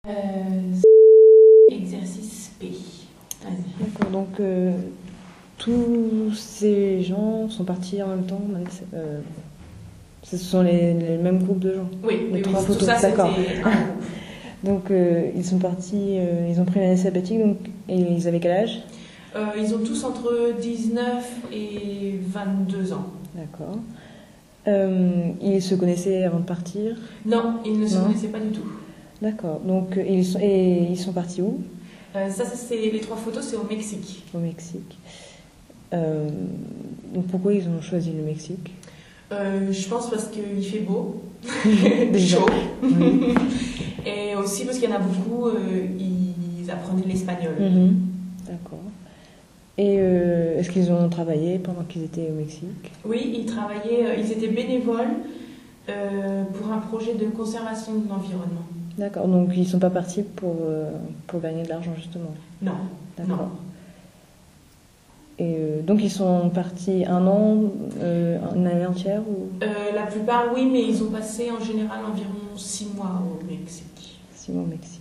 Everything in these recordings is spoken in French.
Exercice P. Vas-y. D'accord, donc tous ces gens sont partis en même temps. Ce sont les mêmes groupes de gens. Oui, Les oui, trois tout photos. ça D'accord. c'était un groupe. Donc ils sont partis, ils ont pris l'année sabbatique, donc, et ils avaient quel âge? Ils ont tous entre 19 et 22 ans. D'accord. Ils se connaissaient avant de partir? Non, ils ne se Non. connaissaient pas du tout. D'accord, donc ils sont partis où? Ça, c'est les trois photos, c'est au Mexique. Au Mexique. Donc pourquoi ils ont choisi le Mexique? Je pense parce qu'il fait beau, Déjà. chaud, Oui. et aussi parce qu'il y en a beaucoup, ils apprenaient l'espagnol. Mhm. D'accord. Et est-ce qu'ils ont travaillé pendant qu'ils étaient au Mexique? Oui, ils travaillaient, ils étaient bénévoles pour un projet de conservation de l'environnement. D'accord, donc ils ne sont pas partis pour gagner de l'argent justement. Non, D'accord. non. Et donc ils sont partis un an, une année entière ou La plupart, oui, mais ils ont passé en général environ 6 mois au Mexique. 6 mois au Mexique.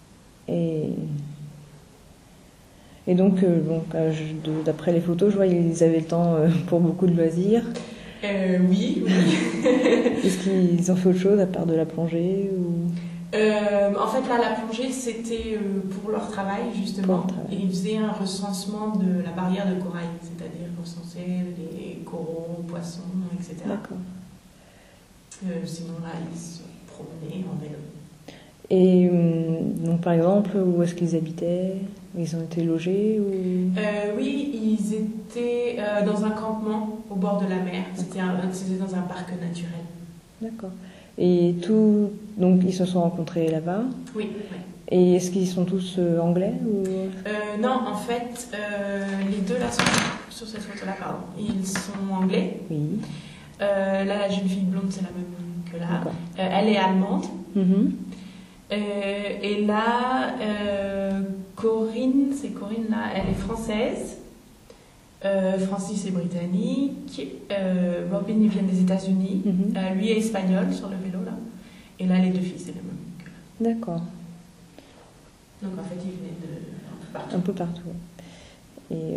Et donc, d'après les photos, je vois qu'ils avaient le temps pour beaucoup de loisirs. Oui. Est-ce qu'ils ont fait autre chose à part de la plongée ou... En fait, là, la plongée, c'était pour leur travail, justement. Pour leur travail. Et ils faisaient un recensement de la barrière de corail, c'est-à-dire recenser les coraux, poissons, etc. D'accord. Sinon, là, ils se promenaient en vélo. Et donc, par exemple, où est-ce qu'ils habitaient? Ils ont été logés ou... Oui, ils étaient dans un campement au bord de la mer. C'était dans un parc naturel. D'accord. Et donc ils se sont rencontrés là-bas. Oui, oui. Et est-ce qu'ils sont tous anglais ou... Non, en fait, les deux là sont sur cette photo-là, pardon. Ils sont anglais. Oui. Là, la jeune fille blonde, c'est la même que là. D'accord. Elle est allemande. Mhm. Et là, Corinne là, elle est française. Francis est britannique. Robin, il vient des États-Unis. Mhm. Lui est espagnol sur le vélo là. Et là, les deux filles, c'est les mêmes que là. D'accord. Donc en fait, ils venaient d'un peu partout. Un peu partout. Et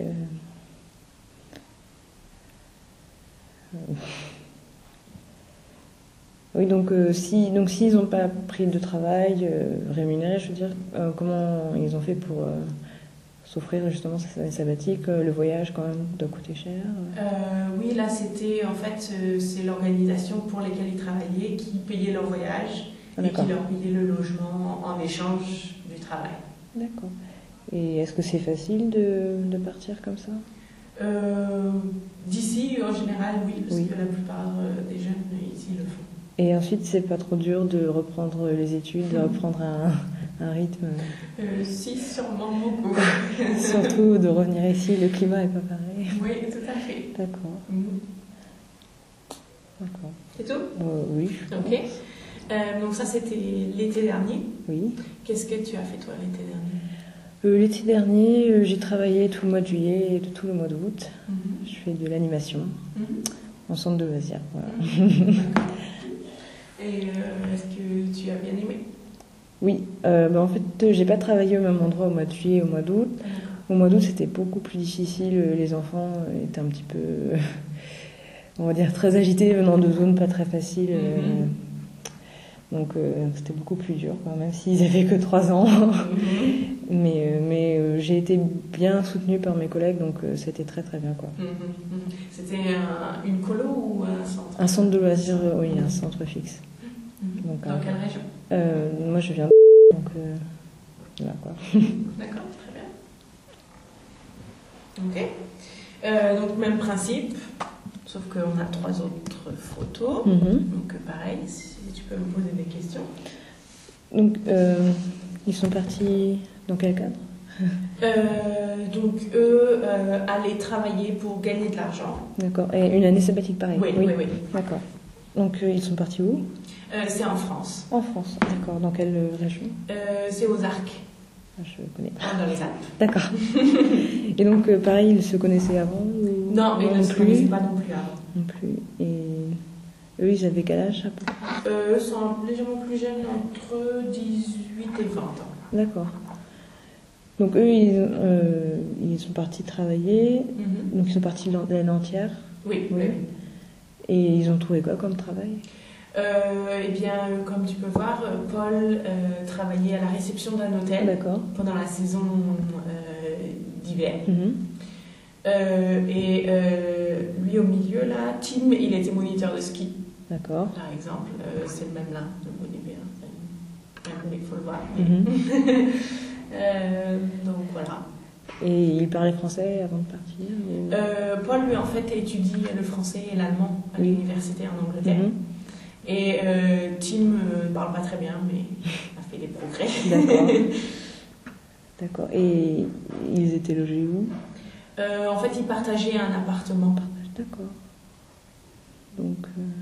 oui, donc s'ils n'ont pas pris de travail rémunéré, je veux dire, comment ils ont fait pour s'offrir justement cette année sabbatique? Le voyage quand même doit coûter cher. Oui, là c'était en fait c'est l'organisation pour laquelle ils travaillaient qui payait leur voyage et D'accord. qui leur payait le logement en échange du travail. D'accord. Et est-ce que c'est facile de partir comme ça? D'ici en général oui, parce Oui. que la plupart des jeunes ici le font. Et ensuite, c'est pas trop dur de reprendre les études, de reprendre un rythme. Si, sûrement beaucoup. Surtout de revenir ici, le climat est pas pareil. Oui, tout à fait. D'accord. Mhm. D'accord. C'est tout? Oui, je pense. Ok. Donc ça c'était l'été dernier. Oui. Qu'est-ce que tu as fait toi l'été dernier? L'été dernier, j'ai travaillé tout le mois de juillet et tout le mois d'août. Je fais de l'animation en centre de loisirs. Voilà. D'accord. Et est-ce que tu as bien aimé? Oui, en fait, j'ai pas travaillé au même endroit au mois de juillet et au mois d'août. Au mois d'août, c'était beaucoup plus difficile. Les enfants étaient un petit peu, on va dire, très agités, venant de zones pas très faciles. Donc, c'était beaucoup plus dur, quoi, même s'ils avaient que 3 ans. Mais j'ai été bien soutenue par mes collègues, donc c'était très très bien, quoi. C'était une colo ou un centre? Un centre de loisirs, oui, un centre fixe. Donc, dans quelle région? Moi, je viens de... Donc, voilà, quoi. D'accord, très bien. Ok. Donc, même principe, sauf qu'on a 3 autres photos. Donc, pareil, si tu peux me poser des questions. Donc, ils sont partis dans quel cadre? Donc, eux allaient travailler pour gagner de l'argent. D'accord. Et une année sabbatique, pareil? Oui. D'accord. Donc, ils sont partis où? C'est en France. En France, d'accord. Dans quelle région? C'est aux Arcs. Je connais. Dans les Alpes. D'accord. Et donc, pareil, ils se connaissaient avant ou... Non, mais ils ne se connaissaient pas non plus avant. Non plus. Eux, ils avaient quel âge à peu près? Eux sont légèrement plus jeunes, entre 18 et 20 ans. D'accord. Donc eux, ils sont partis travailler. Donc ils sont partis l'année entière. Oui, Oui. oui. Et ils ont trouvé quoi comme travail? Eh bien, comme tu peux voir, Paul travaillait à la réception d'un hôtel D'accord. pendant la saison d'hiver. Mhm. Lui au milieu, là, Tim, il était moniteur de ski, D'accord. par exemple. C'est le même là, le bon hiver. Il faut le voir. Mhm. Donc voilà. Et il parlait français avant de partir ou- Paul, lui, en fait, étudie le français et l'allemand à Oui. l'université en Angleterre. Mhm. Et Tim ne parle pas très bien, mais a fait des progrès. D'accord. D'accord. Et ils étaient logés où? En fait, ils partageaient un appartement. D'accord. Donc.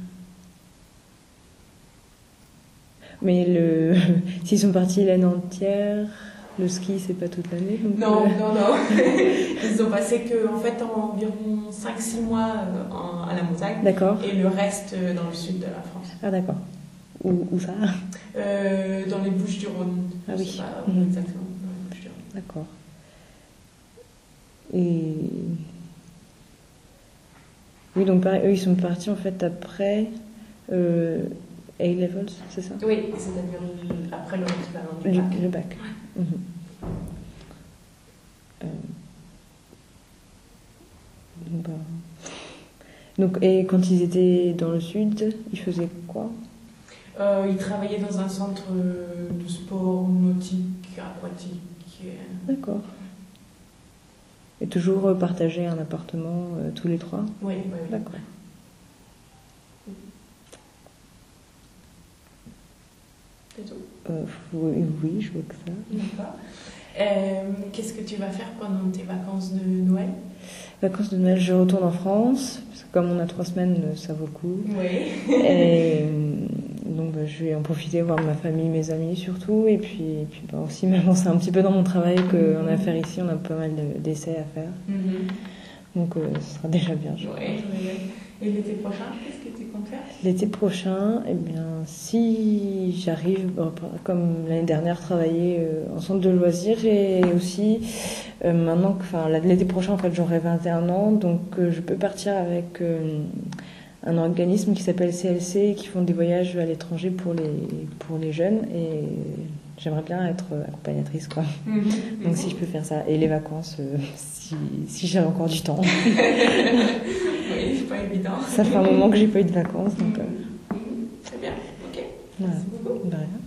Mais s'ils sont partis l'année entière, le ski, c'est pas toute l'année. Donc Non. Ils ont passé en fait, environ 5-6 mois à la montagne. D'accord. Et le reste dans le sud de la France. Ah, d'accord. Où ça? Dans les Bouches-du-Rhône. Ah Je oui. sais pas où exactement. Dans les Bouches-du-Rhône. D'accord. Et. Oui, donc pareil, eux, ils sont partis en fait après A-Levels, c'est ça? Oui, c'est-à-dire après l'équivalent du bac. Le bac. Mhm. Donc, et quand ils étaient dans le sud, ils faisaient quoi? Ils travaillaient dans un centre de sport nautique, aquatique. D'accord. Et toujours partager un appartement tous les trois? Oui. D'accord. C'est tout. Oui, je vois que ça. D'accord. Qu'est-ce que tu vas faire pendant tes vacances de Noël? Vacances de Noël, je retourne en France, parce que comme on a 3 semaines, ça vaut le coup. Oui. Et donc je vais en profiter, voir ma famille, mes amis surtout, et puis aussi m'avancer un petit peu dans mon travail qu'on a à faire ici. On a pas mal d'essais à faire. Donc ce sera déjà bien. Oui. Et l'été prochain, qu'est-ce que tu comptes faire? L'été prochain, eh bien, si j'arrive, comme l'année dernière, travailler en centre de loisirs, et aussi maintenant, l'été prochain, en fait, j'aurai 21 ans, donc je peux partir avec un organisme qui s'appelle CLC, qui font des voyages à l'étranger pour les jeunes, et j'aimerais bien être accompagnatrice, quoi. Donc si je peux faire ça, et les vacances, si j'ai encore du temps. Oui, c'est pas évident. Ça fait un moment que j'ai pas eu de vacances, donc. Très bien, ok. Voilà. Merci beaucoup. De rien.